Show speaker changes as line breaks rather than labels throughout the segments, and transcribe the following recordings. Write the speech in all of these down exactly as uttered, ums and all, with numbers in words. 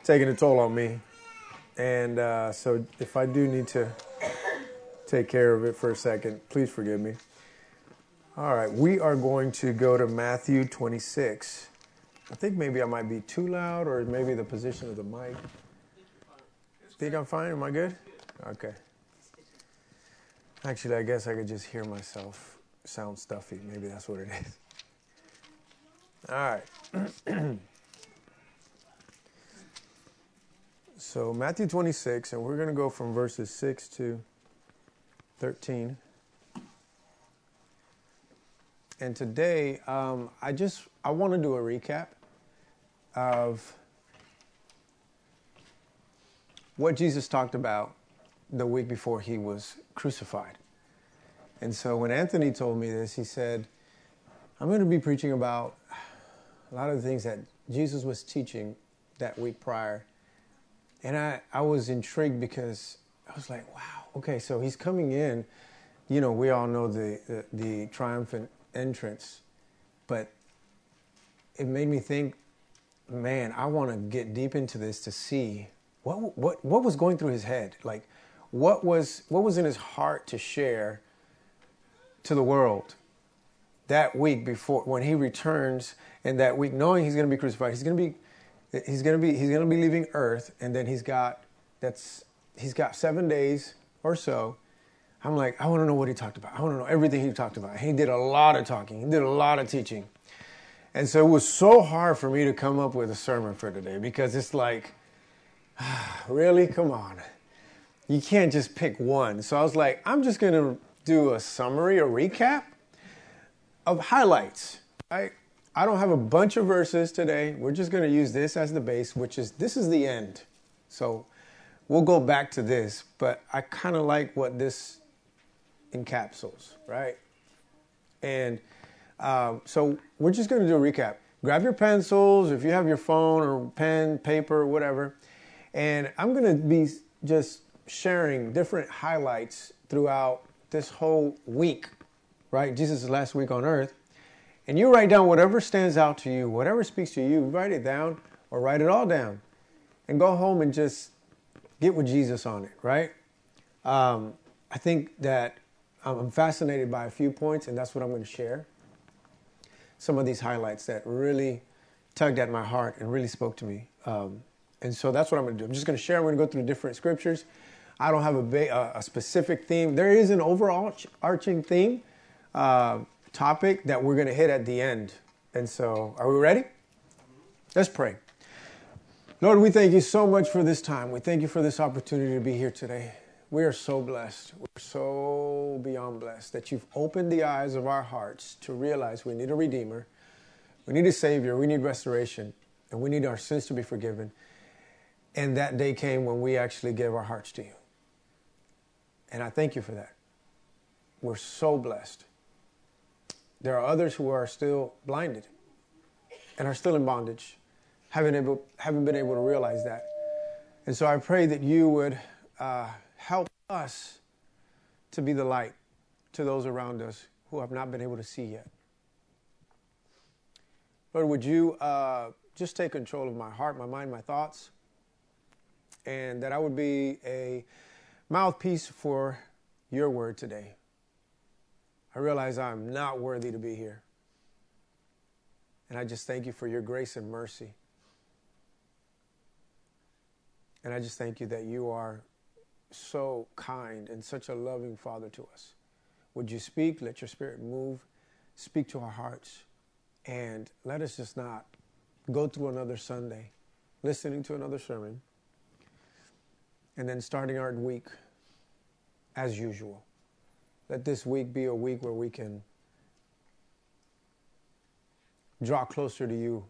taking a toll on me. And uh, so if I do need to take care of it for a second, please forgive me. All right, we are going to go to Matthew twenty-six. I think maybe I might be too loud, or maybe the position of the mic. Think I'm fine? Am I good? Okay. Actually, I guess I could just hear myself sound stuffy. Maybe that's what it is. All right. So Matthew twenty-six, and we're going to go from verses six to thirteen. And today, um, I just, I want to do a recap of what Jesus talked about the week before he was crucified. And so when Anthony told me this, he said, I'm going to be preaching about a lot of the things that Jesus was teaching that week prior. And I, I was intrigued because I was like, wow, okay, so he's coming in. You know, we all know the, the, the triumphant entrance, but it made me think, man, I want to get deep into this to see what what what was going through his head. Like, what was what was in his heart to share to the world that week before when he returns, and that week knowing he's going to be crucified. He's going to be he's going to be he's going to be leaving earth, and then he's got that's he's got seven days or so. I'm like, I want to know what he talked about. I want to know everything he talked about. He did a lot of talking. He did a lot of teaching. And so it was so hard for me to come up with a sermon for today, because it's like, really? Come on. You can't just pick one. So I was like, I'm just going to do a summary, a recap of highlights. I, I don't have a bunch of verses today. We're just going to use this as the base, which is, this is the end. So we'll go back to this, but I kind of like what this encapsulates, right? And um, so we're just going to do a recap. Grab your pencils, if you have your phone or pen, paper, whatever. And I'm going to be just sharing different highlights throughout this whole week, right? Jesus' last week on earth. And you write down whatever stands out to you, whatever speaks to you, write it down or write it all down. And go home and just get with Jesus on it, right? Um, I think that I'm fascinated by a few points, and that's what I'm going to share. Some of these highlights that really tugged at my heart and really spoke to me. Um, and so that's what I'm going to do. I'm just going to share. I'm going to go through different scriptures. I don't have a, ba- a specific theme. There is an overarching theme, uh, topic that we're going to hit at the end. And so, are we ready? Let's pray. Lord, we thank you so much for this time. We thank you for this opportunity to be here today. We are so blessed. We're so beyond blessed that you've opened the eyes of our hearts to realize we need a Redeemer, we need a Savior, we need restoration, and we need our sins to be forgiven. And that day came when we actually gave our hearts to you. And I thank you for that. We're so blessed. There are others who are still blinded and are still in bondage, haven't able, haven't been able to realize that. And so I pray that you would uh, help us to be the light to those around us who have not been able to see yet. Lord, would you uh, just take control of my heart, my mind, my thoughts, and that I would be a mouthpiece for your word today. I realize I'm not worthy to be here. And I just thank you for your grace and mercy. And I just thank you that you are so kind and such a loving Father to us. Would you speak? Let your Spirit move. Speak to our hearts. And let us just not go through another Sunday listening to another sermon and then starting our week as usual. Let this week be a week where we can draw closer to you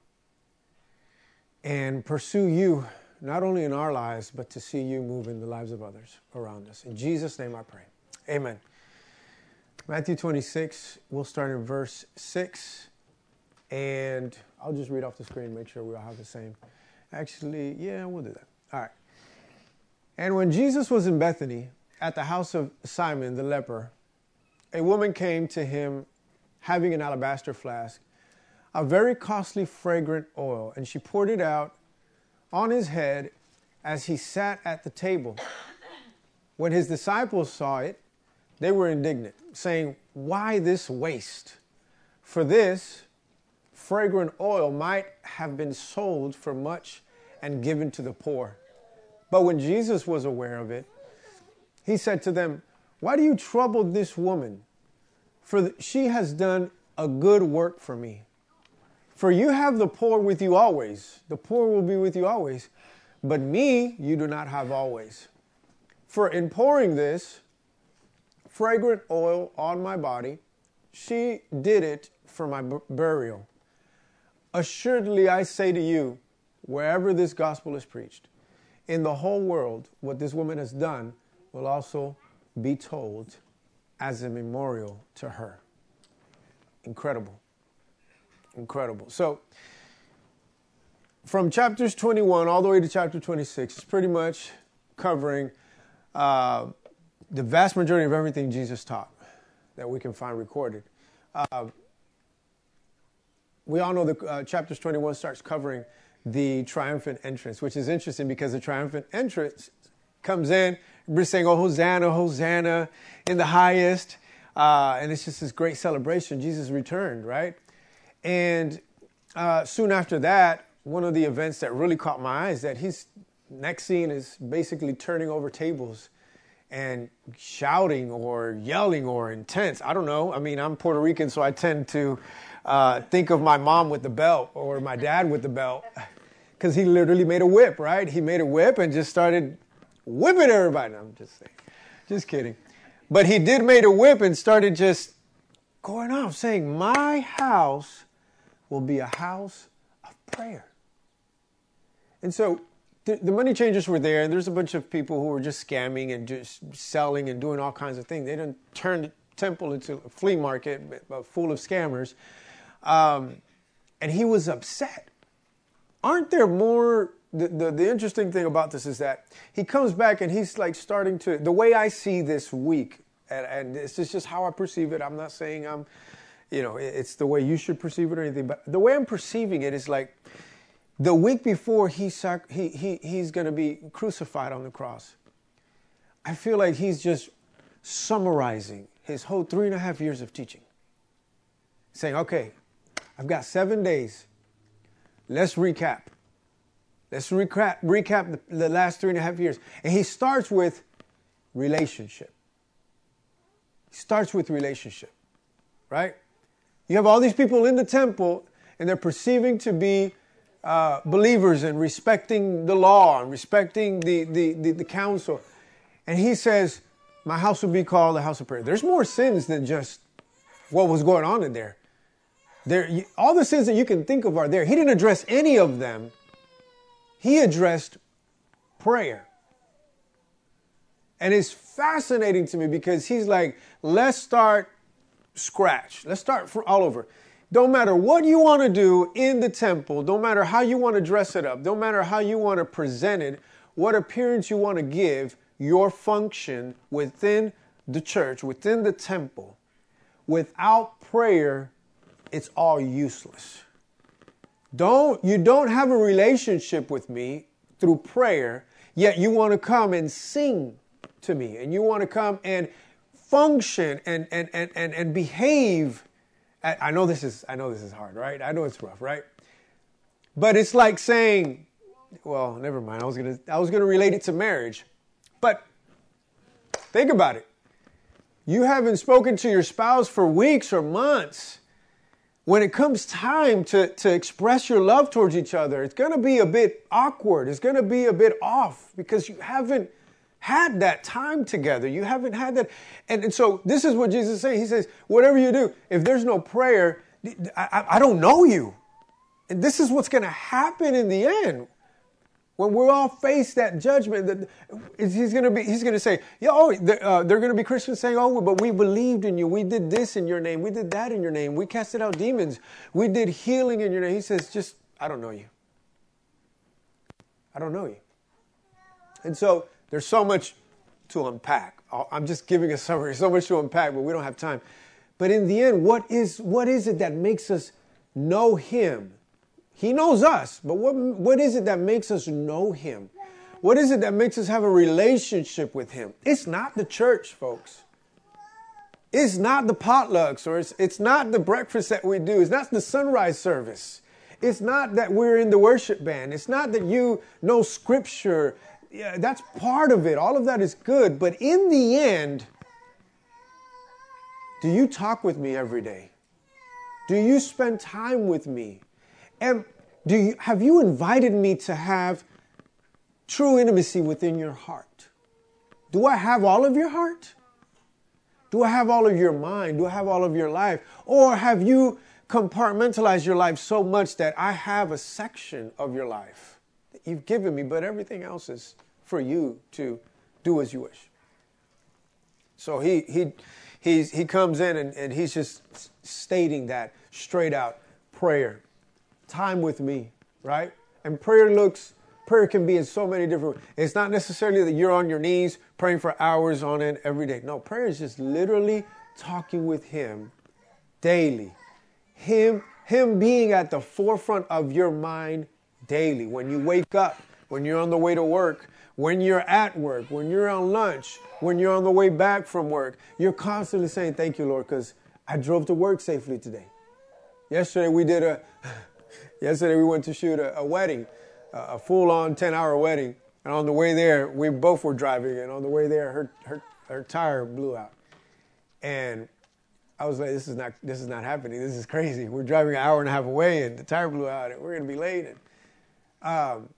and pursue you, not only in our lives, but to see you move in the lives of others around us. In Jesus' name I pray. Amen. Matthew twenty-six, we'll start in verse six. And I'll just read off the screen, make sure we all have the same. Actually, yeah, we'll do that. All right. And when Jesus was in Bethany, at the house of Simon the leper, a woman came to him having an alabaster flask, a very costly fragrant oil, and she poured it out on his head as he sat at the table. When his disciples saw it, they were indignant, saying, "Why this waste? For this fragrant oil might have been sold for much and given to the poor." But when Jesus was aware of it, he said to them, "Why do you trouble this woman? For she has done a good work for me. For you have the poor with you always. The poor will be with you always. But me you do not have always. For in pouring this fragrant oil on my body, she did it for my b- burial. Assuredly, I say to you, wherever this gospel is preached, in the whole world, what this woman has done will also be told as a memorial to her." Incredible. Incredible. So, from chapters twenty-one all the way to chapter twenty-six, it's pretty much covering uh, the vast majority of everything Jesus taught that we can find recorded. Uh, we all know that uh, chapters twenty-one starts covering the triumphant entrance, which is interesting because the triumphant entrance comes in, we're saying, "Oh, Hosanna, Hosanna in the highest." Uh, and it's just this great celebration. Jesus returned, right? And uh, soon after that, one of the events that really caught my eye is that his next scene is basically turning over tables and shouting or yelling or intense. I don't know. I mean, I'm Puerto Rican, so I tend to uh, think of my mom with the belt or my dad with the belt, because he literally made a whip, right? He made a whip and just started whipping everybody. No, I'm just saying. Just kidding. But he did made a whip and started just going off saying, "My house will be a house of prayer." And so the, the money changers were there, and there's a bunch of people who were just scamming and just selling and doing all kinds of things. They didn't turn the temple into a flea market full of scammers. Um, and he was upset. Aren't there more... The, the, the interesting thing about this is that he comes back and he's like starting to, the way I see this week, and, and this is just how I perceive it. I'm not saying I'm, you know, it's the way you should perceive it or anything, but the way I'm perceiving it is like the week before he, sac- he, he he's going to be crucified on the cross. I feel like he's just summarizing his whole three and a half years of teaching. Saying, okay, I've got seven days. Let's recap. Let's recap, recap the, the last three and a half years. And he starts with relationship. He starts with relationship, right? You have all these people in the temple, and they're perceiving to be uh, believers and respecting the law and respecting the, the, the, the council. And he says, my house will be called a house of prayer. There's more sins than just what was going on in there. There, all the sins that you can think of are there. He didn't address any of them. He addressed prayer. And it's fascinating to me because he's like, let's start scratch. Let's start from all over. Don't matter what you want to do in the temple. Don't matter how you want to dress it up. Don't matter how you want to present it. What appearance you want to give your function within the church, within the temple. Without prayer, it's all useless. Don't, you don't have a relationship with me through prayer, yet you want to come and sing to me, and you want to come and function and, and, and, and, and behave. At, I know this is, I know this is hard, right? I know it's rough, right? But it's like saying, well, never mind. I was going to, I was going to relate it to marriage, but think about it. You haven't spoken to your spouse for weeks or months. When it comes time to, to express your love towards each other, it's going to be a bit awkward. It's going to be a bit off because you haven't had that time together. You haven't had that. And, and so this is what Jesus is saying. He says, whatever you do, if there's no prayer, I, I, I don't know you. And this is what's going to happen in the end. When we all face that judgment, that he's going to be, he's going to say, "Yeah, oh, they're, uh, they're going to be Christians saying, oh, but we believed in you. We did this in your name. We did that in your name. We casted out demons. We did healing in your name." He says, just, I don't know you. I don't know you. And so there's so much to unpack. I'm just giving a summary, so much to unpack, but we don't have time. But in the end, what is, what is it that makes us know him? He knows us, but what, what is it that makes us know him? What is it that makes us have a relationship with him? It's not the church, folks. It's not the potlucks, or it's, it's not the breakfast that we do. It's not the sunrise service. It's not that we're in the worship band. It's not that you know scripture. Yeah, that's part of it. All of that is good. But in the end, do you talk with me every day? Do you spend time with me? And do you, have you invited me to have true intimacy within your heart? Do I have all of your heart? Do I have all of your mind? Do I have all of your life? Or have you compartmentalized your life so much that I have a section of your life that you've given me, but everything else is for you to do as you wish? So he he he's, he comes in and, and he's just stating that straight out. Prayer, time with me, right? And prayer looks, prayer can be in so many different ways. It's not necessarily that you're on your knees praying for hours on end every day. No, prayer is just literally talking with him daily. Him, him being at the forefront of your mind daily. When you wake up, when you're on the way to work, when you're at work, when you're on lunch, when you're on the way back from work, you're constantly saying, thank you, Lord, because I drove to work safely today. Yesterday we did a, yesterday we went to shoot a, a wedding, a full-on ten-hour wedding. And on the way there, we both were driving. And on the way there, her, her, her tire blew out. And I was like, this is not this is not happening. This is crazy. We're driving an hour and a half away, and the tire blew out, and we're going to be late. And, um,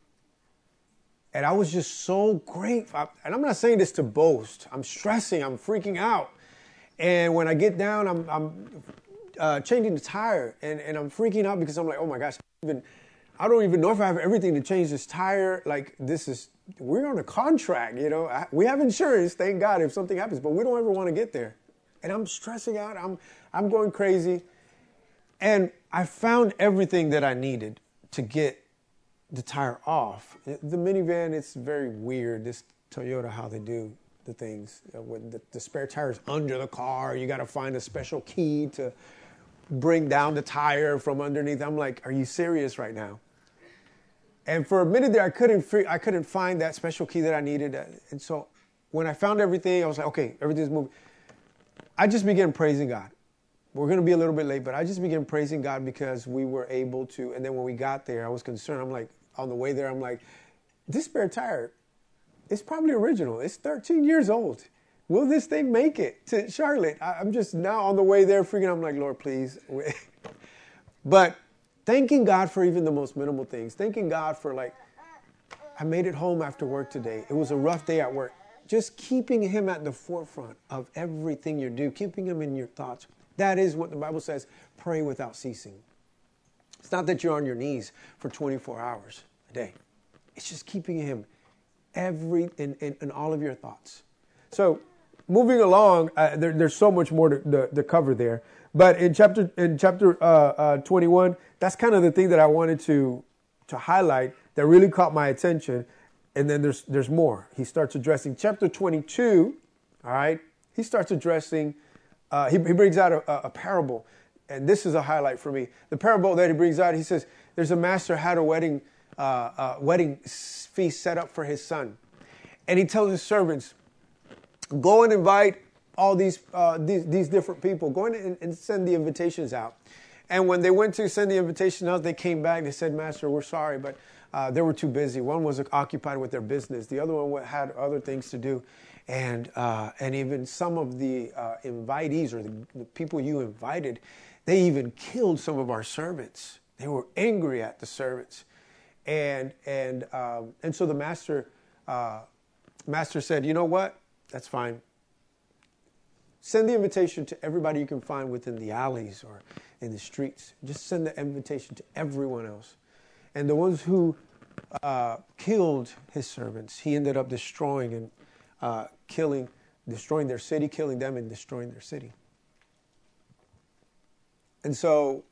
and I was just so grateful. And I'm not saying this to boast. I'm stressing. I'm freaking out. And when I get down, I'm, I'm uh, changing the tire, and, and I'm freaking out because I'm like, oh, my gosh, I don't, even, I don't even know if I have everything to change this tire. Like, this is, we're on a contract, you know. I, we have insurance, thank God, if something happens, but we don't ever want to get there. And I'm stressing out. I'm I'm going crazy. And I found everything that I needed to get the tire off. The minivan, it's very weird, this Toyota, how they do the things. When the, the spare tire is under the car, you got to find a special key to bring down the tire from underneath. I'm like, are you serious right now? And for a minute there, I couldn't I couldn't find that special key that I needed. And so when I found everything, I was like, okay, everything's moving. I just began praising God. We're going to be a little bit late, but I just began praising God because we were able to. And then when we got there, I was concerned. I'm like, on the way there, I'm like, this spare tire, it's probably original. It's thirteen years old. Will this thing make it to Charlotte? I'm just now on the way there freaking. I'm like, Lord, please. But thanking God for even the most minimal things. Thanking God for, like, I made it home after work today. It was a rough day at work. Just keeping him at the forefront of everything you do, keeping him in your thoughts. That is what the Bible says, pray without ceasing. It's not that you're on your knees for twenty-four hours a day. It's just keeping him every in, in, in all of your thoughts. So moving along, uh, there, there's so much more to, to, to cover there. But in chapter in chapter uh, uh, twenty-one, that's kind of the thing that I wanted to to highlight that really caught my attention. And then there's there's more. He starts addressing chapter twenty-two. All right, he starts addressing. Uh, he, he brings out a, a parable, and this is a highlight for me. The parable that he brings out, he says, "There's a master had a wedding uh, uh, wedding feast set up for his son, and he tells his servants, go and invite all these uh, these these different people. Go in and, and send the invitations out." And when they went to send the invitation out, they came back. They said, "Master, we're sorry, but." Uh, they were too busy. One was occupied with their business. The other one had other things to do. And uh, and even some of the uh, invitees or the, the people you invited, they even killed some of our servants. They were angry at the servants. And and um, and so the master, uh, master said, you know what? That's fine. Send the invitation to everybody you can find within the alleys or in the streets. Just send the invitation to everyone else. And the ones who uh, killed his servants, he ended up destroying and uh, killing, destroying their city, killing them and destroying their city. And so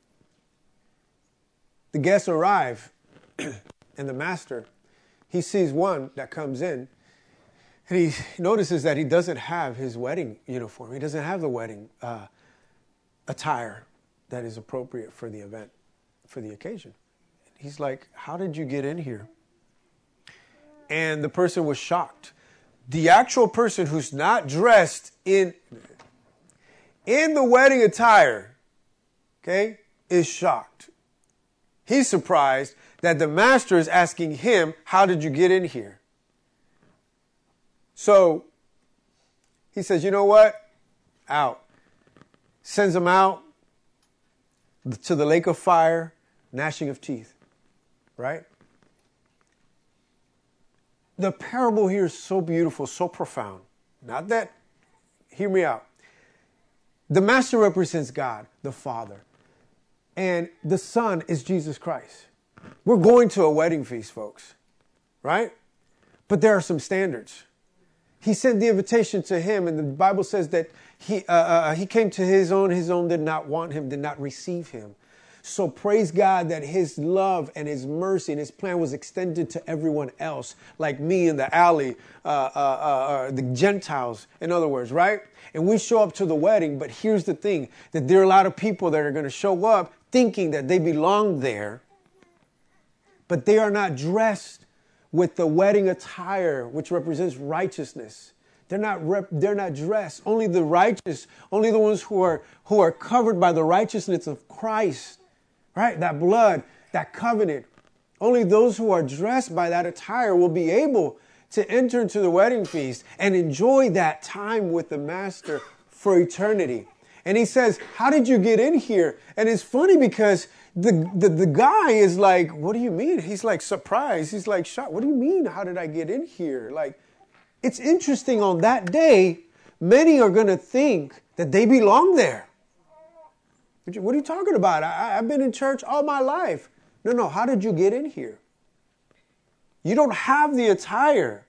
the guests arrive, and the master, he sees one that comes in, and he notices that he doesn't have his wedding uniform. He doesn't have the wedding uh, attire that is appropriate for the event, for the occasion. he's like, how did you get in here? And the person was shocked. The actual person who's not dressed in, in the wedding attire, okay, is shocked. He's surprised that the master is asking him, how did you get in here? So he says, you know what? Out. Sends him out to the lake of fire, gnashing of teeth. Right? The parable here is so beautiful, so profound. Not that, hear me out. The master represents God, the Father. And the Son is Jesus Christ. We're going to a wedding feast, folks. Right? But there are some standards. He sent the invitation to him, and the Bible says that he uh, uh, he came to his own. His own did not want him, did not receive him. So praise God that his love and his mercy and his plan was extended to everyone else, like me in the alley, uh, uh, uh, uh, the Gentiles, in other words, right? And we show up to the wedding, but here's the thing, that there are a lot of people that are going to show up thinking that they belong there, but they are not dressed with the wedding attire, which represents righteousness. They're not rep- they're not dressed. Only the righteous, only the ones who are who are covered by the righteousness of Christ, right? That blood, that covenant. Only those who are dressed by that attire will be able to enter into the wedding feast and enjoy that time with the master for eternity. And he says, how did you get in here? And it's funny because the, the, the guy is like, what do you mean? He's like surprised. He's like shocked. What do you mean? How did I get in here? Like, it's interesting on that day, many are going to think that they belong there. What are you talking about? I, I've been in church all my life. No, no. How did you get in here? You don't have the attire.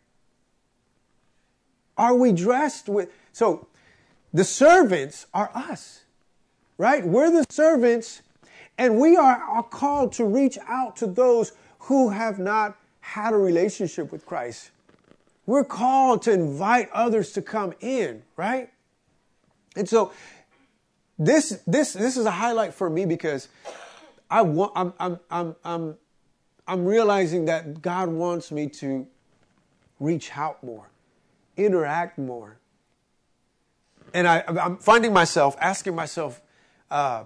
Are we dressed with... So, the servants are us, right? We're the servants, and we are, are called to reach out to those who have not had a relationship with Christ. We're called to invite others to come in, right? And so this this this is a highlight for me because I want I'm I'm I'm I'm I'm realizing that God wants me to reach out more, interact more. And I, I'm finding myself asking myself, uh,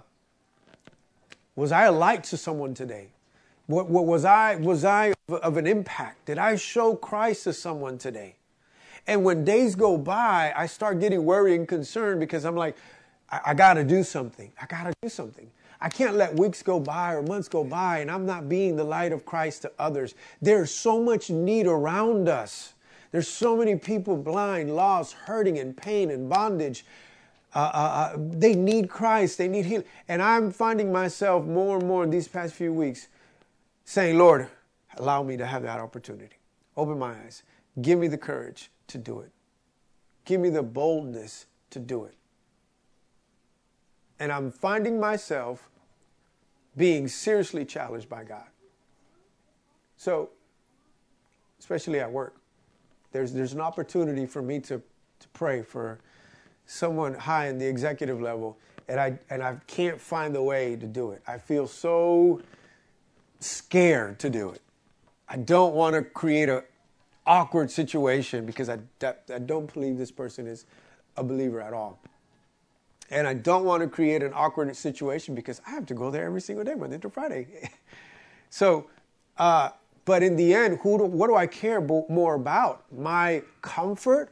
was I a light to someone today? What, what was I was I of, of an impact? Did I show Christ to someone today? And when days go by, I start getting worried and concerned because I'm like, I, I got to do something. I got to do something. I can't let weeks go by or months go by and I'm not being the light of Christ to others. There's so much need around us. There's so many people blind, lost, hurting, in pain and bondage. Uh, uh, uh, they need Christ. They need healing. And I'm finding myself more and more in these past few weeks saying, Lord, allow me to have that opportunity. Open my eyes. Give me the courage to do it. Give me the boldness to do it. And I'm finding myself being seriously challenged by God. So, especially at work. There's there's an opportunity for me to, to pray for someone high in the executive level, and I and I can't find the way to do it. I feel so scared to do it. I don't want to create an awkward situation because I, I don't believe this person is a believer at all. And I don't want to create an awkward situation because I have to go there every single day, Monday through Friday. so, uh, But in the end, who do, what do I care more about? My comfort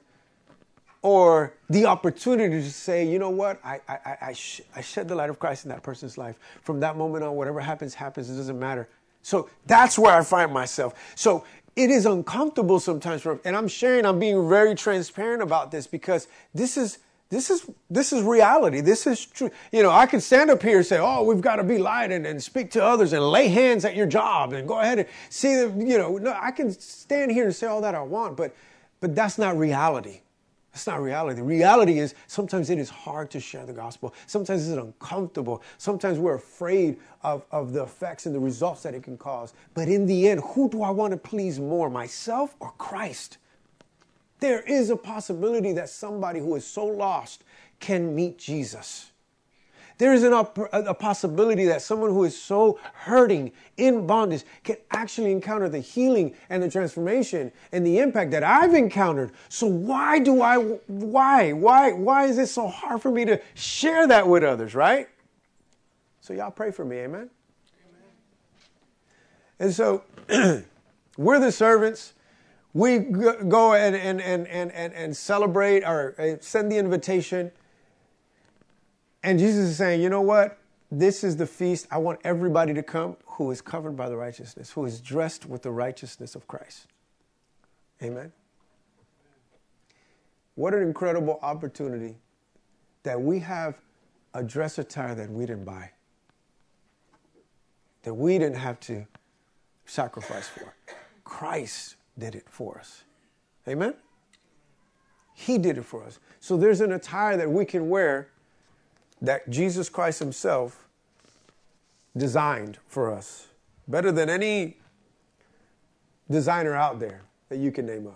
or the opportunity to say, you know what, I I I, sh- I shed the light of Christ in that person's life. From that moment on, whatever happens, happens. It doesn't matter. So that's where I find myself. So it is uncomfortable sometimes. For, and I'm sharing, I'm being very transparent about this because this is This is this is reality. This is true. You know, I can stand up here and say, oh, we've got to be light and, and speak to others and lay hands at your job and go ahead and see the, you know, no, I can stand here and say all that I want, but but that's not reality. That's not reality. Reality is sometimes it is hard to share the gospel. Sometimes it's uncomfortable. Sometimes we're afraid of, of the effects and the results that it can cause. But in the end, who do I want to please more, myself or Christ? There is a possibility that somebody who is so lost can meet Jesus. There is an op- a possibility that someone who is so hurting in bondage can actually encounter the healing and the transformation and the impact that I've encountered. So why do I, why, why, why is it so hard for me to share that with others, right? So y'all pray for me, amen? Amen. And so we're the servants. We go and, and, and, and, and, and celebrate or send the invitation. And Jesus is saying, you know what? This is the feast. I want everybody to come who is covered by the righteousness, who is dressed with the righteousness of Christ. Amen. What an incredible opportunity that we have a dress attire that we didn't buy, that we didn't have to sacrifice for. Christ did it for us. Amen? He did it for us. So there's an attire that we can wear that Jesus Christ himself designed for us. Better than any designer out there that you can name of.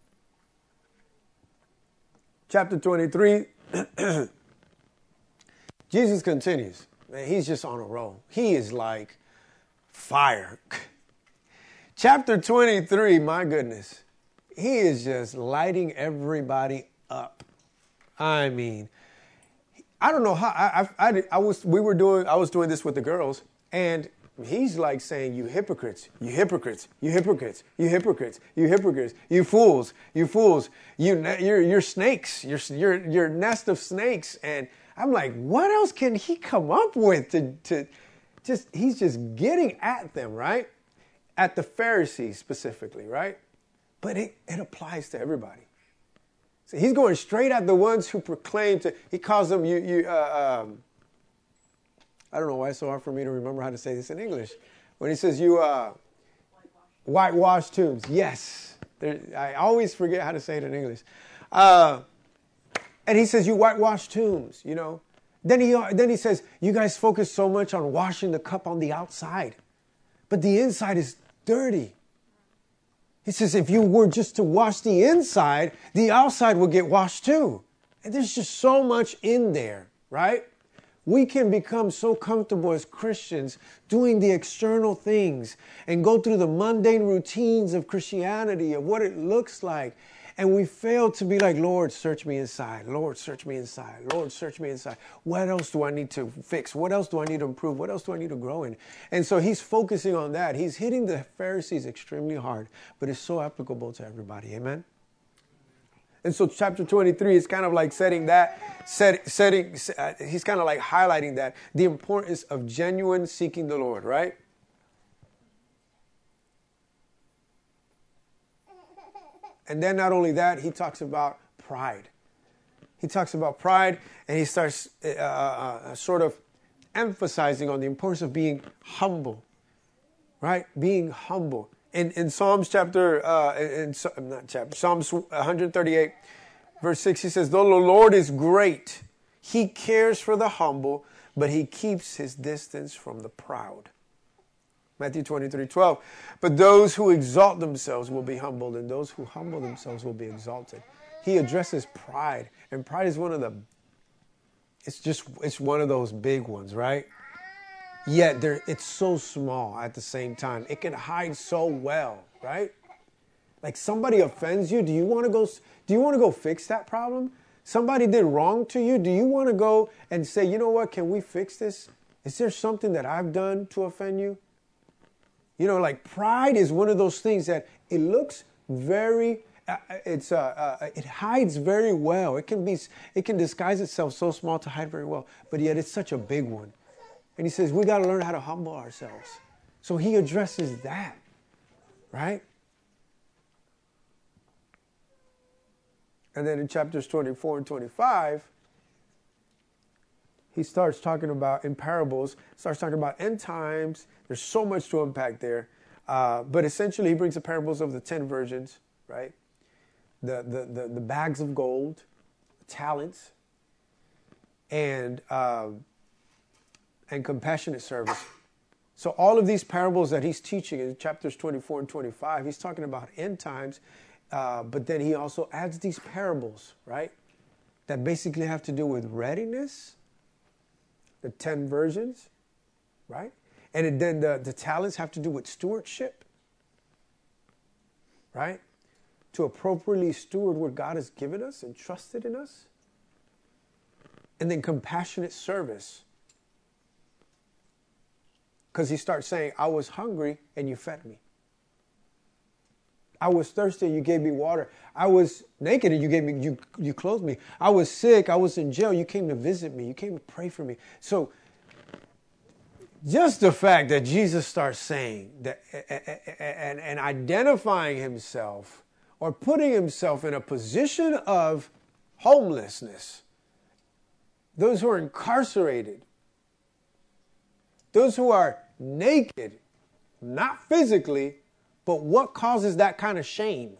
Chapter twenty-three, Jesus continues. Man, he's just on a roll. He is like fire. Chapter twenty-three, my goodness. He is just lighting everybody up. I mean, I don't know how I, I, I, I was. We were doing. I was doing this with the girls, and he's like saying, "You hypocrites! You hypocrites! You hypocrites! You hypocrites! You hypocrites! You fools! You fools! You you're you're snakes! You're you're you're nest of snakes!" And I'm like, what else can he come up with to to just? He's just getting at them, right? At the Pharisees specifically, right? But it, it applies to everybody. So he's going straight at the ones who proclaim to, he calls them, you, you, uh, um, I don't know why it's so hard for me to remember how to say this in English. When he says you uh, whitewash tombs. Yes. There, I always forget how to say it in English. Uh, and he says you whitewash tombs, you know. Then he, then he says, you guys focus so much on washing the cup on the outside, but the inside is dirty. He says, if you were just to wash the inside, the outside will get washed too. And there's just so much in there, right? We can become so comfortable as Christians doing the external things and go through the mundane routines of Christianity, of what it looks like. And we fail to be like, Lord, search me inside. Lord, search me inside. Lord, search me inside. What else do I need to fix? What else do I need to improve? What else do I need to grow in? And so he's focusing on that. He's hitting the Pharisees extremely hard, but it's so applicable to everybody. Amen? And so chapter twenty-three is kind of like setting that, set, setting, uh, he's kind of like highlighting that, the importance of genuine seeking the Lord, right? And then not only that, he talks about pride. He talks about pride, and he starts uh, uh, sort of emphasizing on the importance of being humble, right? Being humble. In, in Psalms chapter, uh, in, in not chapter, Psalms one thirty-eight, verse six, he says, though the Lord is great, he cares for the humble, but he keeps his distance from the proud. Matthew twenty-three twelve. But those who exalt themselves will be humbled, and those who humble themselves will be exalted. He addresses pride, and pride is one of the, it's just, it's one of those big ones, right? Yet there, it's so small at the same time. It can hide so well, right? Like somebody offends you. Do you want to go, do you want to go fix that problem? Somebody did wrong to you. Do you want to go and say, you know what, can we fix this? Is there something that I've done to offend you? You know, like pride is one of those things that it looks very, uh, it's uh, uh, it hides very well. It can be, it can disguise itself so small to hide very well, but yet it's such a big one. And he says we got to learn how to humble ourselves. So he addresses that, right? And then in chapters twenty-four and twenty-five, he starts talking about, in parables, starts talking about end times. There's so much to unpack there. Uh, but essentially, he brings the parables of the ten virgins, right? The, the, the, the bags of gold, talents, and, uh, and compassionate service. So all of these parables that he's teaching in chapters twenty-four and twenty-five, he's talking about end times. Uh, but then he also adds these parables, right? That basically have to do with readiness, the ten virgins, right? And it, then the, the talents have to do with stewardship, right? To appropriately steward what God has given us and trusted in us. And then compassionate service. Because he starts saying, I was hungry and you fed me. I was thirsty and you gave me water. I was naked and you gave me, you, you clothed me. I was sick. I was in jail. You came to visit me. You came to pray for me. So just the fact that Jesus starts saying that and, and identifying himself or putting himself in a position of homelessness, those who are incarcerated, those who are naked, not physically, but what causes that kind of shame?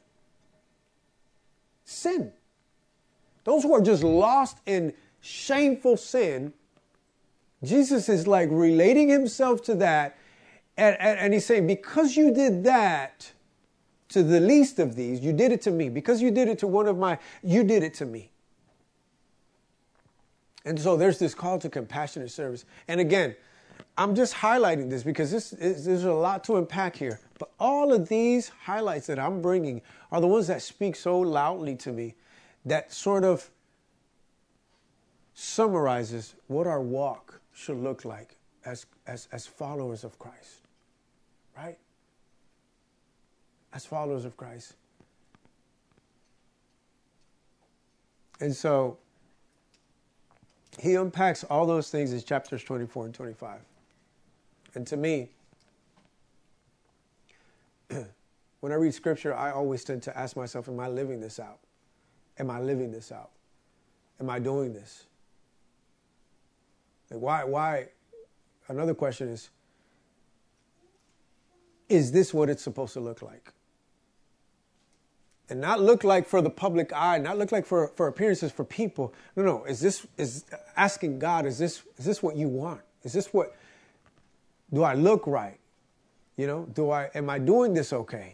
Sin. Those who are just lost in shameful sin, Jesus is like relating himself to that. And, and, and he's saying, because you did that to the least of these, you did it to me. Because you did it to one of my, you did it to me. And so there's this call to compassionate service. And again, I'm just highlighting this because this is, there's a lot to unpack here. But all of these highlights that I'm bringing are the ones that speak so loudly to me that sort of summarizes what our walk should look like as, as, as followers of Christ, right? As followers of Christ. And so he unpacks all those things in chapters twenty-four and twenty-five. And to me, when I read scripture, I always tend to ask myself, am I living this out? Am I living this out? Am I doing this? Like why, why? Another question is, is this what it's supposed to look like? And not look like for the public eye, not look like for, for appearances for people. No, no. Is this, is asking God, is this, is this what you want? Is this what, do I look right? You know, do I, am I doing this okay?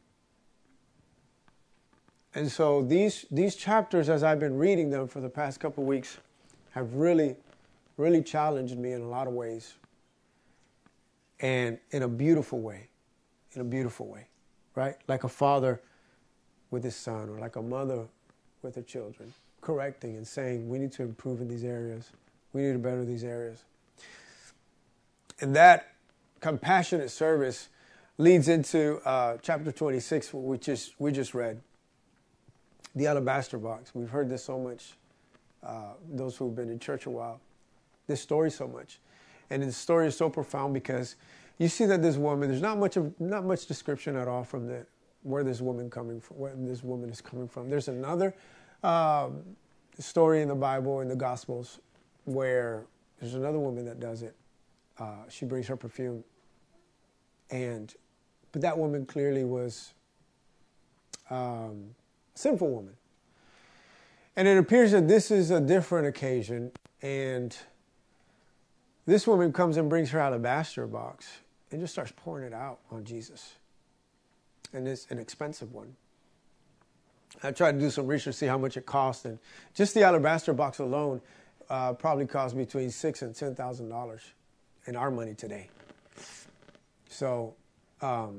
And so these, these chapters, as I've been reading them for the past couple of weeks, have really, really challenged me in a lot of ways. And in a beautiful way, in a beautiful way, right? Like a father with his son, or like a mother with her children, correcting and saying, we need to improve in these areas. We need to better these areas. And that compassionate service leads into uh, chapter twenty-six, which is we just read, the alabaster box. We've heard this so much, uh, those who've been in church a while, this story so much. And the story is so profound because you see that this woman, there's not much of, not much description at all from the where this woman coming from, where this woman is coming from. There's another um, story in the Bible, in the Gospels, where there's another woman that does it. Uh, she brings her perfume, and but that woman clearly was um, a sinful woman. And it appears that this is a different occasion, and this woman comes and brings her alabaster box and just starts pouring it out on Jesus. And it's an expensive one. I tried to do some research to see how much it cost, and just the alabaster box alone uh, probably cost between six and ten thousand dollars in our money today. So, um,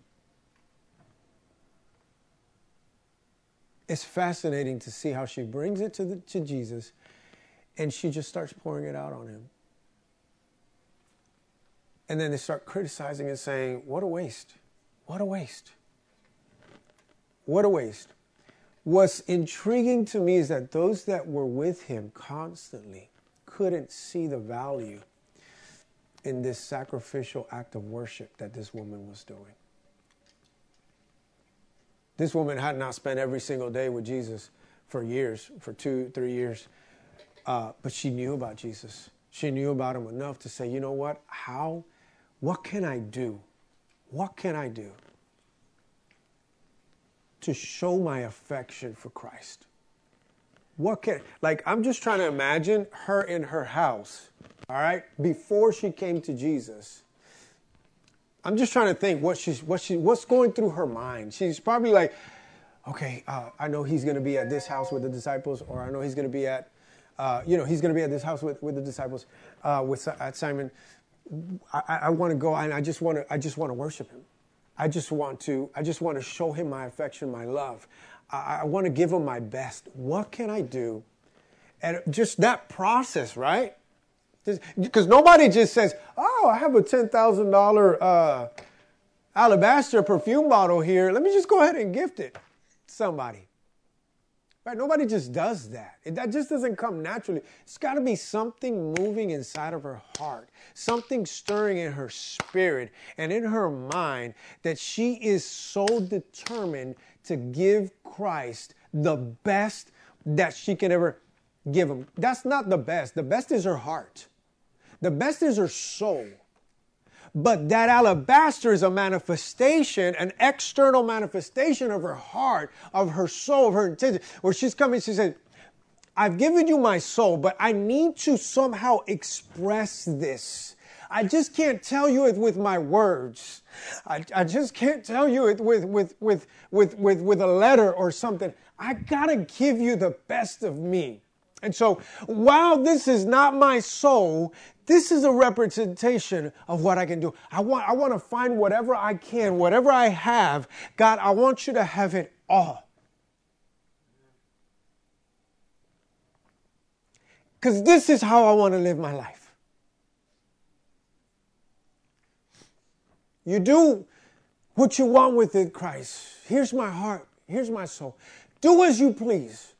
it's fascinating to see how she brings it to the, to Jesus, and she just starts pouring it out on him. And then they start criticizing and saying, "What a waste! What a waste!" What a waste. What's intriguing to me is that those that were with him constantly couldn't see the value in this sacrificial act of worship that this woman was doing. This woman had not spent every single day with Jesus for years, for two, three years, uh, but she knew about Jesus. She knew about him enough to say, you know what, how, what can I do? What can I do to show my affection for Christ? What can, like, I'm just trying to imagine her in her house, all right, before she came to Jesus. I'm just trying to think what she's, what she, what's going through her mind. She's probably like, okay, uh, I know he's going to be at this house with the disciples, or I know he's going to be at uh, you know, he's going to be at this house with, with the disciples, uh, with at Simon. I, I want to go and I just want to, I just want to worship him. I just want to, I just want to show him my affection, my love. I, I want to give him my best. What can I do? And just that process, right? Because nobody just says, oh, I have a ten thousand dollars uh, alabaster perfume bottle here. Let me just go ahead and gift it to somebody. Right? Nobody just does that. It, that just doesn't come naturally. It's got to be something moving inside of her heart, something stirring in her spirit and in her mind that she is so determined to give Christ the best that she can ever give him. That's not the best. The best is her heart. The best is her soul. But that alabaster is a manifestation, an external manifestation of her heart, of her soul, of her intention. Where she's coming, she said, I've given you my soul, but I need to somehow express this. I just can't tell you it with my words. I, I just can't tell you it with, with, with, with, with, with a letter or something. I gotta give you the best of me. And so, while this is not my soul, this is a representation of what I can do. I want, I want to find whatever I can, whatever I have. God, I want you to have it all. Because this is how I want to live my life. You do what you want with it, Christ. Here's my heart. Here's my soul. Do as you please.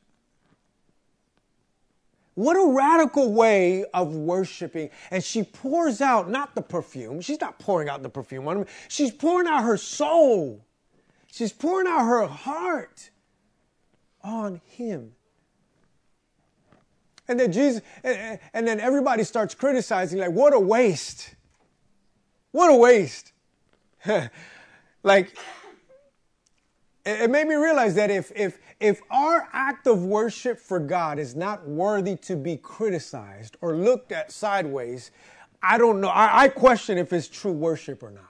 What a radical way of worshiping. And she pours out, not the perfume. She's not pouring out the perfume on him. She's pouring out her soul. She's pouring out her heart on him. And then Jesus, and, and then everybody starts criticizing, like, what a waste. What a waste. Like, it made me realize that if, if, if our act of worship for God is not worthy to be criticized or looked at sideways, I don't know. I, I question if it's true worship or not.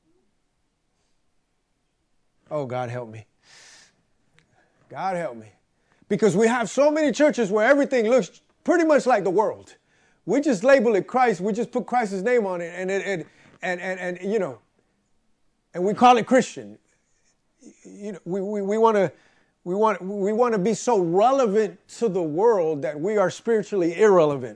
Oh, God help me. God help me. Because we have so many churches where everything looks pretty much like the world. We just label it Christ. We just put Christ's name on it and, it, and, and, and, and you know, and we call it Christian. You know, we, we, we want to we want we want to be so relevant to the world that we are spiritually irrelevant.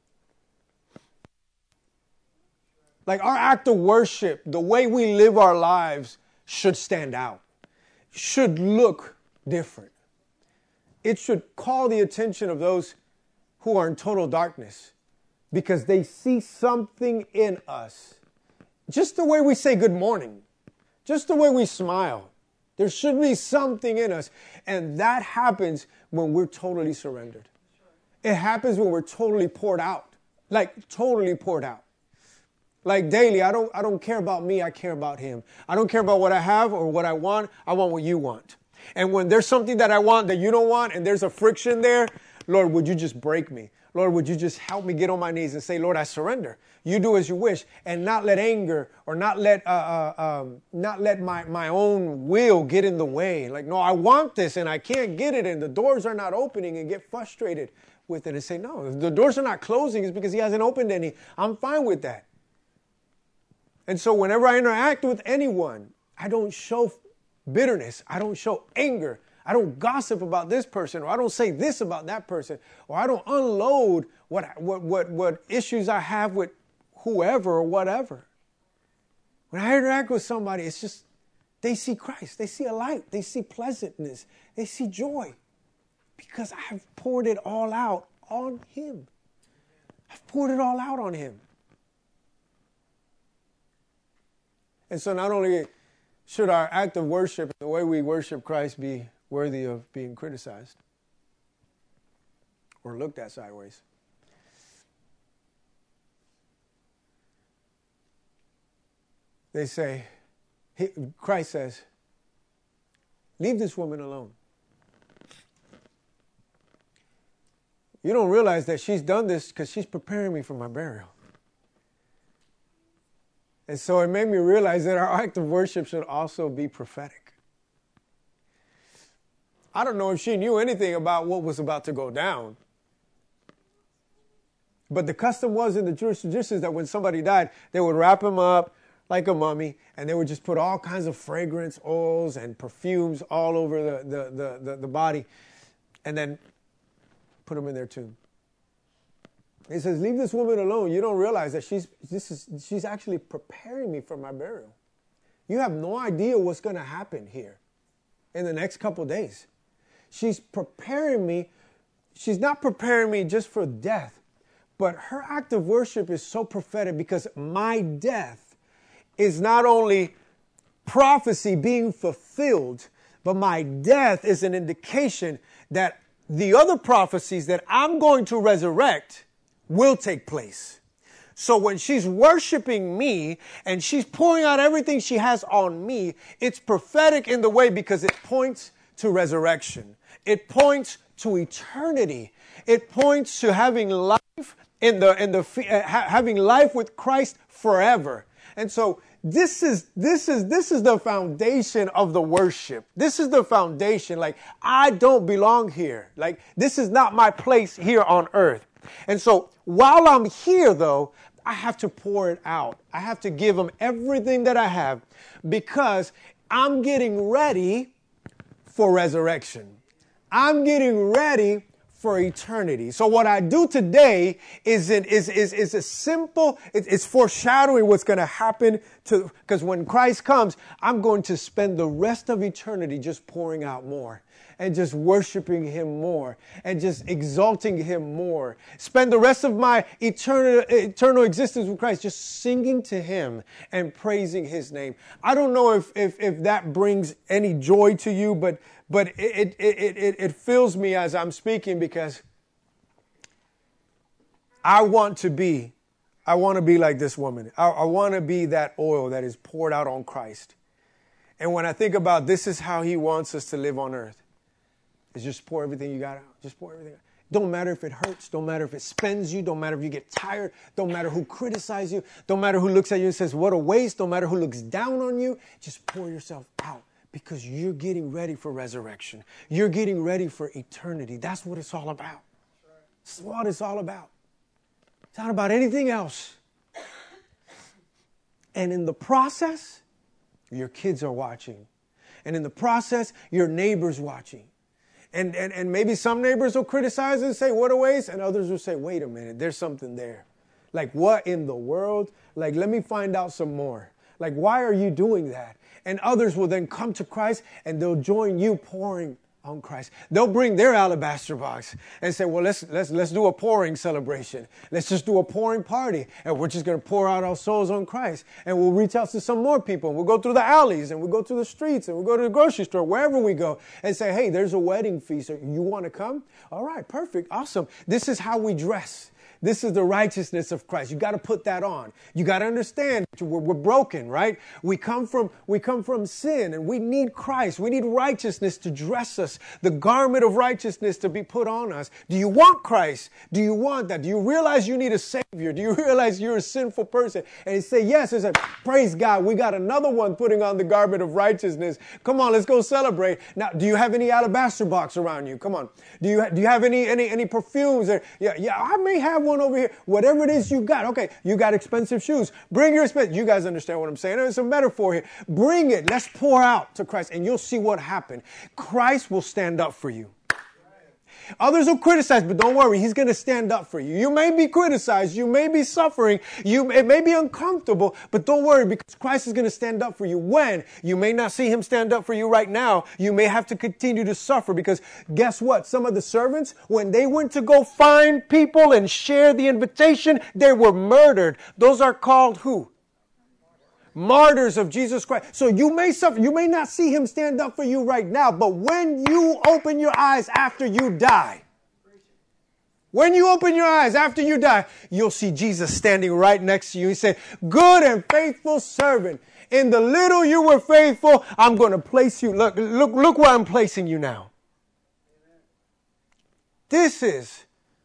Like our act of worship, the way we live our lives should stand out, should look different. It should call the attention of those who are in total darkness because they see something in us. Just the way we say good morning, just the way we smile. There should be something in us. And that happens when we're totally surrendered. It happens when we're totally poured out. Like totally poured out. Like daily, I don't, I don't care about me, I care about him. I don't care about what I have or what I want. I want what you want. And when there's something that I want that you don't want and there's a friction there, Lord, would you just break me? Lord, would you just help me get on my knees and say, Lord, I surrender. You do as you wish, and not let anger or not let uh, uh, um, not let my, my own will get in the way. Like, no, I want this and I can't get it, and the doors are not opening, and get frustrated with it and say, no, if the doors are not closing, it's because he hasn't opened any. I'm fine with that. And so whenever I interact with anyone, I don't show bitterness. I don't show anger. I don't gossip about this person, or I don't say this about that person, or I don't unload what what what, what issues I have with whoever or whatever. When I interact with somebody, it's just, they see Christ. They see a light. They see pleasantness. They see joy. Because I have poured it all out on him. I've poured it all out on him. And so not only should our act of worship, the way we worship Christ, be worthy of being criticized or looked at sideways. They say, he, Christ says, leave this woman alone. You don't realize that she's done this because she's preparing me for my burial. And so it made me realize that our act of worship should also be prophetic. I don't know if she knew anything about what was about to go down, But the custom was in the Jewish traditions that when somebody died, they would wrap him up like a mummy, and they would just put all kinds of fragrance, oils, and perfumes all over the, the, the, the, the body, and then put him in their tomb. He says, leave this woman alone. You don't realize that she's this is she's actually preparing me for my burial. You have no idea what's going to happen here in the next couple days. She's preparing me. She's not preparing me just for death, but her act of worship is so prophetic because my death is not only prophecy being fulfilled, but my death is an indication that the other prophecies that I'm going to resurrect will take place. So when she's worshiping me and she's pouring out everything she has on me, it's prophetic in the way because it points to resurrection. It points to eternity. It points to having life in the in the uh, ha- having life with Christ forever. And so this is this is this is the foundation of the worship. This is the foundation. Like, I don't belong here. Like, this is not my place here on earth. And so while I'm here, though, I have to pour it out. I have to give him everything that I have because I'm getting ready for resurrection. I'm getting ready for eternity. So what I do today is it is is is a simple. It, it's foreshadowing what's going to happen to because when Christ comes, I'm going to spend the rest of eternity just pouring out more and just worshiping him more and just exalting him more. Spend the rest of my eternal eternal existence with Christ just singing to him and praising his name. I don't know if if if that brings any joy to you, but. But it, it, it, it, it fills me as I'm speaking because I want to be, I want to be like this woman. I, I want to be that oil that is poured out on Christ. And when I think about this is how he wants us to live on earth, is just pour everything you got out. Just pour everything out. Don't matter if it hurts. Don't matter if it spends you. Don't matter if you get tired. Don't matter who criticizes you. Don't matter who looks at you and says, what a waste. Don't matter who looks down on you. Just pour yourself out. Because you're getting ready for resurrection. You're getting ready for eternity. That's what it's all about. That's what it's all about. It's not about anything else. And in the process, your kids are watching. And in the process, your neighbor's watching. And, and, and maybe some neighbors will criticize and say, what a waste. And others will say, wait a minute, there's something there. Like, what in the world? Like, let me find out some more. Like, why are you doing that? And others will then come to Christ and they'll join you pouring on Christ. They'll bring their alabaster box and say, well, let's let's let's do a pouring celebration. Let's just do a pouring party. And we're just going to pour out our souls on Christ. And we'll reach out to some more people. We'll go through the alleys and we'll go through the streets and we'll go to the grocery store, wherever we go, and say, hey, there's a wedding feast. You want to come? All right, perfect, awesome. This is how we dress. This is the righteousness of Christ. You got to put that on. You got to understand we're, we're broken, right? We come from we come from sin, and we need Christ. We need righteousness to dress us, the garment of righteousness to be put on us. Do you want Christ? Do you want that? Do you realize you need a Savior? Do you realize you're a sinful person? And you say yes. It's like, praise God. We got another one putting on the garment of righteousness. Come on, let's go celebrate. Now, do you have any alabaster box around you? Come on. Do you do you have any any any perfumes? Or, yeah, yeah. I may have one over here. Whatever it is you got. Okay, you got expensive shoes. Bring your expensive. You guys understand what I'm saying? It's a metaphor here. Bring it. Let's pour out to Christ, and you'll see what happened. Christ will stand up for you. Others will criticize, but don't worry. He's going to stand up for you. You may be criticized. You may be suffering. You, it may be uncomfortable, but don't worry because Christ is going to stand up for you. When? You may not see him stand up for you right now. You may have to continue to suffer because guess what? Some of the servants, when they went to go find people and share the invitation, they were murdered. Those are called who? Martyrs of Jesus Christ. So you may suffer. You may not see him stand up for you right now, but when you open your eyes after you die, when you open your eyes after you die, you'll see Jesus standing right next to you. He said, good and faithful servant. In the little you were faithful, I'm going to place you. Look, look, look where I'm placing you now. This is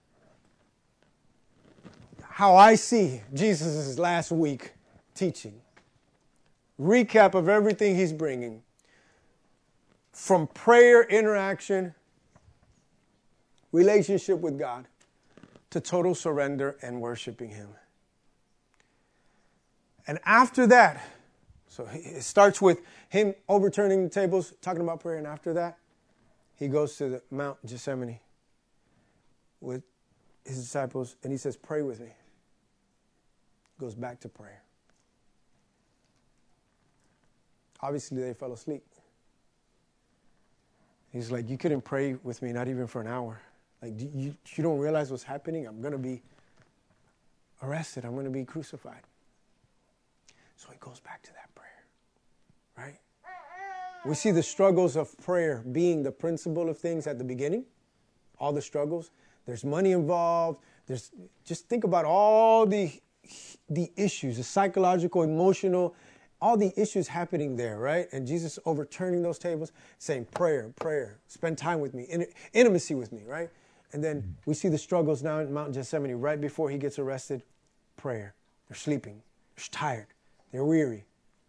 how I see Jesus' last week teaching. Recap of everything he's bringing. From prayer, interaction, relationship with God, to total surrender and worshiping him. And after that, so it starts with him overturning the tables, talking about prayer, and after that, he goes to the Mount Gethsemane with his disciples, and he says, pray with me. Goes back to prayer. Obviously, they fell asleep. He's like, you couldn't pray with me, not even for an hour. Like, do you, you don't realize what's happening? I'm going to be arrested. I'm going to be crucified. So he goes back to that prayer, right? We see the struggles of prayer being the principle of things at the beginning. All the struggles. There's money involved. There's just think about all the the issues, the psychological, emotional, all the issues happening there, right? And Jesus overturning those tables, saying prayer, prayer, spend time with me, in, intimacy with me, right? And then we see the struggles now in Mount Gethsemane right before he gets arrested. Prayer. They're sleeping. They're tired. They're weary.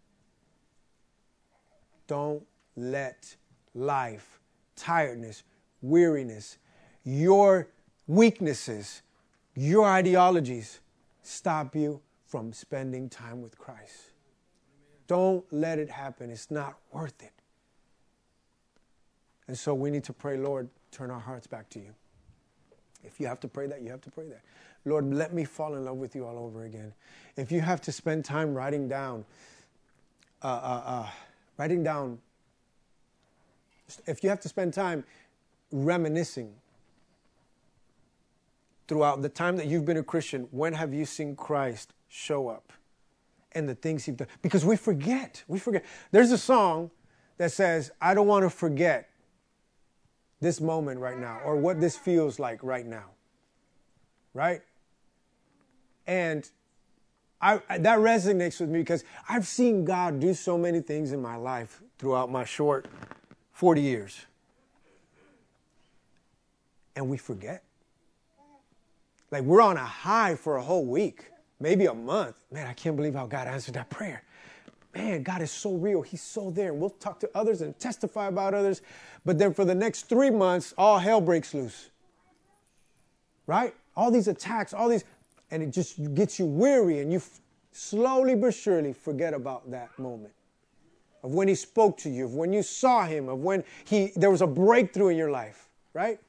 Don't let life, tiredness, weariness, your weaknesses, your ideologies stop you from spending time with Christ. Don't let it happen. It's not worth it. And so we need to pray, Lord, turn our hearts back to you. If you have to pray that, you have to pray that. Lord, let me fall in love with you all over again. If you have to spend time writing down, uh, uh, uh, writing down, if you have to spend time reminiscing throughout the time that you've been a Christian, when have you seen Christ show up and the things he's done? Because we forget. We forget. There's a song that says, I don't want to forget this moment right now or what this feels like right now. Right? And I, I, that resonates with me because I've seen God do so many things in my life throughout my short forty years. And we forget. Like we're on a high for a whole week, maybe a month. Man, I can't believe how God answered that prayer. Man, God is so real. He's so there. And we'll talk to others and testify about others. But then for the next three months, all hell breaks loose. Right? All these attacks, all these, and it just gets you weary and you f- slowly but surely forget about that moment of when he spoke to you, of when you saw him, of when he there was a breakthrough in your life, right?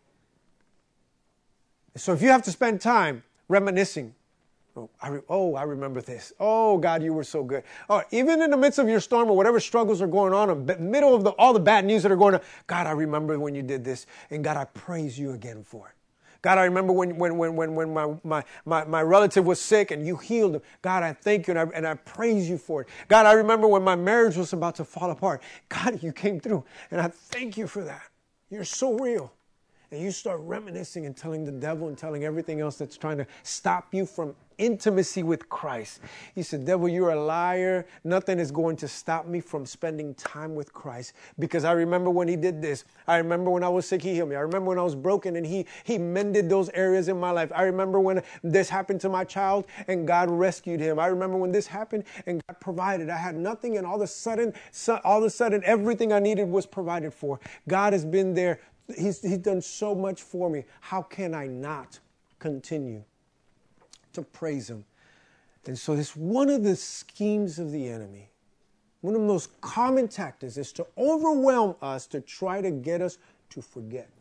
So if you have to spend time reminiscing, oh I, re- oh, I remember this. Oh, God, you were so good. Oh, even in the midst of your storm or whatever struggles are going on, in the middle of the, all the bad news that are going on, God, I remember when you did this, and God, I praise you again for it. God, I remember when when when when when my my my, my relative was sick and you healed him. God, I thank you and I, and I praise you for it. God, I remember when my marriage was about to fall apart. God, you came through and I thank you for that. You're so real. And you start reminiscing and telling the devil and telling everything else that's trying to stop you from intimacy with Christ. He said, devil, you're a liar. Nothing is going to stop me from spending time with Christ. Because I remember when he did this. I remember when I was sick, he healed me. I remember when I was broken and he, he mended those areas in my life. I remember when this happened to my child and God rescued him. I remember when this happened and God provided. I had nothing and all of a sudden, all of a sudden, everything I needed was provided for. God has been there. He's, he's done so much for me. How can I not continue to praise him? And so this one of the schemes of the enemy, one of the most common tactics is to overwhelm us to try to get us to forget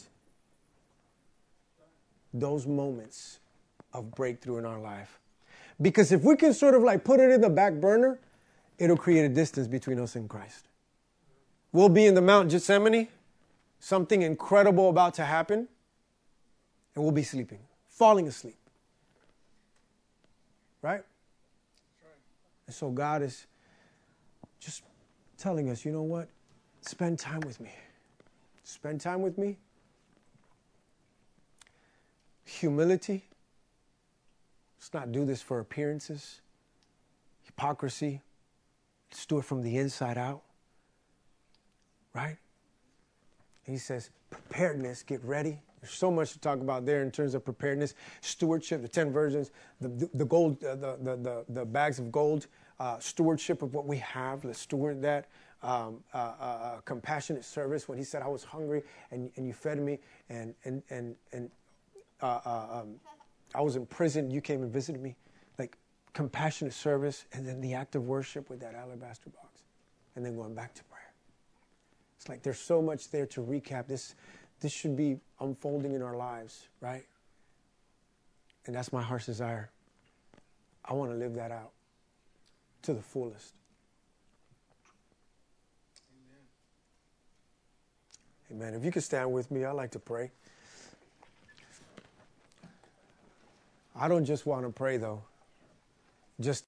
those moments of breakthrough in our life. Because if we can sort of like put it in the back burner, it'll create a distance between us and Christ. We'll be in the Mount Gethsemane, something incredible about to happen, and we'll be sleeping, falling asleep. Right? And so God is just telling us, you know what? Spend time with me. Spend time with me. Humility. Let's not do this for appearances. Hypocrisy. Let's do it from the inside out. Right? He says, preparedness, get ready. There's so much to talk about there in terms of preparedness, stewardship, the ten virgins, the, the, the gold, uh, the, the, the, the bags of gold, uh, stewardship of what we have. Let's steward that. Um, uh, uh, uh, compassionate service when he said, I was hungry and, and you fed me. And, and, and, and uh, uh, um, I was in prison. You came and visited me. Like compassionate service, and then the act of worship with that alabaster box, and then going back to prayer. It's like there's so much there to recap. This, this should be unfolding in our lives, right? And that's my heart's desire. I want to live that out to the fullest. Amen. Amen. If you could stand with me, I'd like to pray. I don't just want to pray, though. Just